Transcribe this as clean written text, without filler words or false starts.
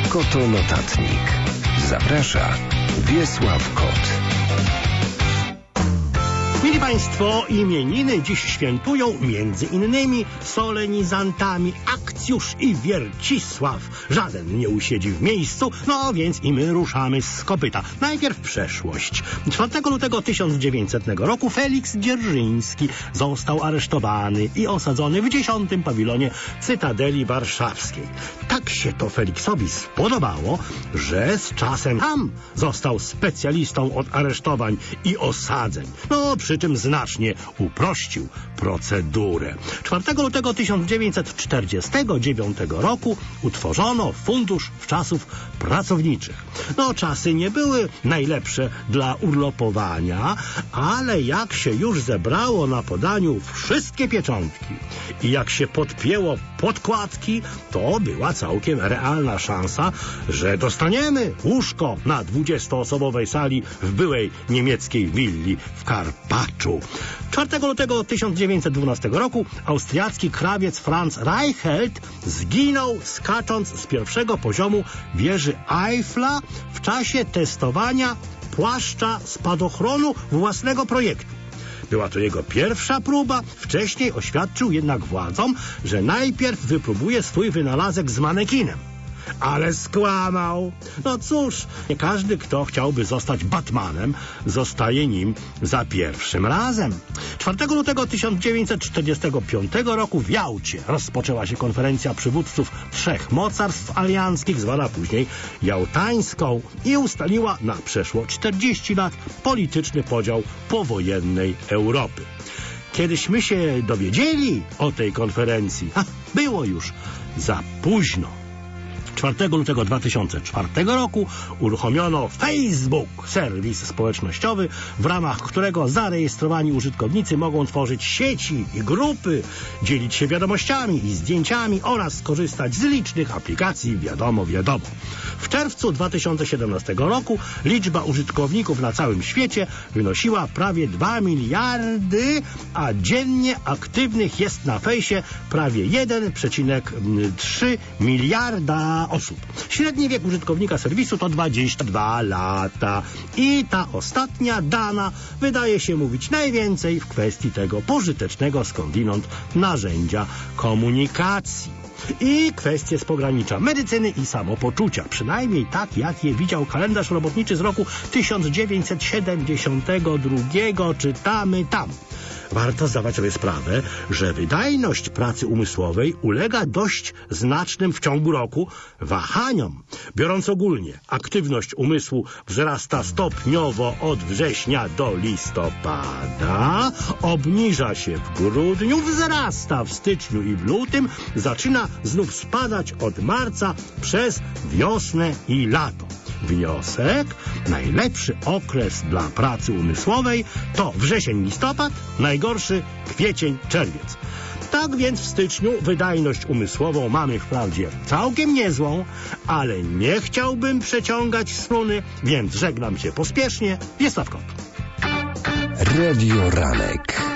Kotonotatnik. Zaprasza Wiesław Kot. Mili Państwo, imieniny dziś świętują między innymi solenizantami Akcjusz i Wiercisław. Żaden nie usiedzi w miejscu, no więc i my ruszamy z kopyta. Najpierw przeszłość. 4 lutego 1900 roku Feliks Dzierżyński został aresztowany i osadzony w 10. pawilonie Cytadeli Warszawskiej. Tak się to Feliksowi spodobało, że z czasem sam został specjalistą od aresztowań i osadzeń. No, przy czym znacznie uprościł procedurę. 4 lutego 1949 roku utworzono Fundusz Wczasów Pracowniczych. No, czasy nie były najlepsze dla urlopowania, ale jak się już zebrało na podaniu wszystkie pieczątki i jak się podpięło podkładki, to była całkiem realna szansa, że dostaniemy łóżko na 20-osobowej sali w byłej niemieckiej willi w Karpaczu. 4 lutego 1912 roku austriacki krawiec Franz Reichelt zginął skacząc z pierwszego poziomu wieży Eiffla w czasie testowania płaszcza spadochronu własnego projektu. Była to jego pierwsza próba. Wcześniej oświadczył jednak władzom, że najpierw wypróbuje swój wynalazek z manekinem. Ale skłamał. No cóż, nie każdy, kto chciałby zostać Batmanem, zostaje nim za pierwszym razem. 4 lutego 1945 roku w Jałcie rozpoczęła się konferencja przywódców 3 mocarstw alianckich, zwana później jałtańską, i ustaliła na przeszło 40 lat polityczny podział powojennej Europy. Kiedyśmy się dowiedzieli o tej konferencji, było już za późno. 4 lutego 2004 roku uruchomiono Facebook, serwis społecznościowy, w ramach którego zarejestrowani użytkownicy mogą tworzyć sieci i grupy, dzielić się wiadomościami i zdjęciami oraz skorzystać z licznych aplikacji wiadomo. W czerwcu 2017 roku liczba użytkowników na całym świecie wynosiła prawie 2 miliardy, a dziennie aktywnych jest na fejsie prawie 1,3 miliarda osób. Średni wiek użytkownika serwisu to 22 lata. I ta ostatnia dana wydaje się mówić najwięcej w kwestii tego pożytecznego skądinąd narzędzia komunikacji. I kwestie z pogranicza medycyny i samopoczucia. Przynajmniej tak, jak je widział kalendarz robotniczy z roku 1972. Czytamy tam. Warto zdawać sobie sprawę, że wydajność pracy umysłowej ulega dość znacznym w ciągu roku wahaniom. Biorąc ogólnie, aktywność umysłu wzrasta stopniowo od września do listopada, obniża się w grudniu, wzrasta w styczniu i w lutym, zaczyna znów spadać od marca przez wiosnę i lato. Wniosek: najlepszy okres dla pracy umysłowej to wrzesień-listopad, najgorszy kwiecień-czerwiec. Tak więc w styczniu wydajność umysłową mamy wprawdzie całkiem niezłą, ale nie chciałbym przeciągać struny, więc żegnam się pospiesznie. Wiesław Kot. Radio Ranek.